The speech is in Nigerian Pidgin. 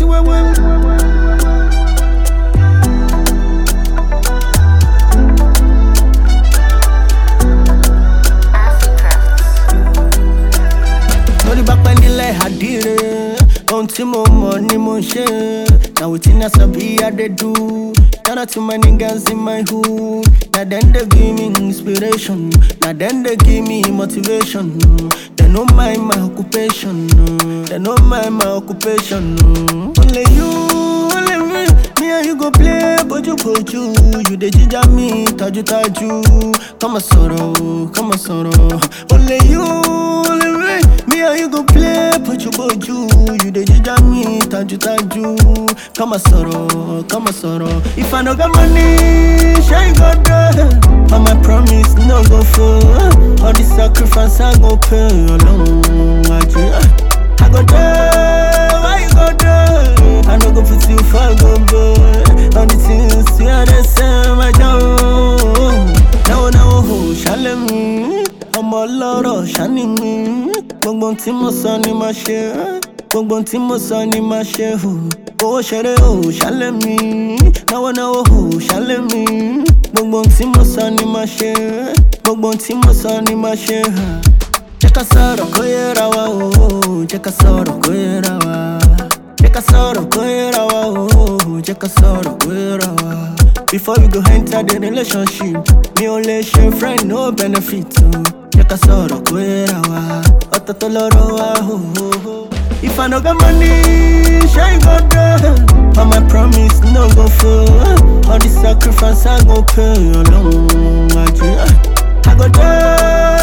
Until more money, more share. Now within us, I they do. Shout out to my niggas in my hood. Now then they give me inspiration. Now then they give me motivation. They know my occupation. They know my occupation. Only you, only me. Me and you go play, but you. You the ginger me, taju. Come a sorrow. Only you, only me. Me and you go play, but you. You the ginger me, taju. Come a sorrow. If I no got money, shine God there. On my promise, no go for. All the sacrifice I go pay alone. I go there, why you go there? I no go put you for go boy. All the things you are the same, I don't. Now, shall me. I'm a lot shining me. Gbogbo tí mo sọ ni ma ṣe. Gbogbo tí mo sọ ni ma ṣe. Owó ṣeré ṣálẹ̀ mi. Náwó ṣálẹ̀ mi. Gbogbo tí mo sọ ni ma ṣe. Gbogbo tí mo sọ ni ma ṣe. Jẹ́ ká sọ̀rọ̀ kó yẹra wa o. Jẹ́ ká sọ̀rọ̀ kó yẹra wa. Jẹ́ ká sọ̀rọ̀ kó yẹra wa o. Jẹ́ ká sọ̀rọ̀ kó yẹra wa. Before we go enter the relationship, mi ò lè ṣe friend no benefit o. Jẹ́ ká sọ̀rọ̀ kó yẹra wa. Ọ̀tọ̀ọ̀tọ̀ lọ́rọ̀ wa o. If I no got money, shine God there. On my promise, no go for. All the sacrifice I go pay alone. I go there.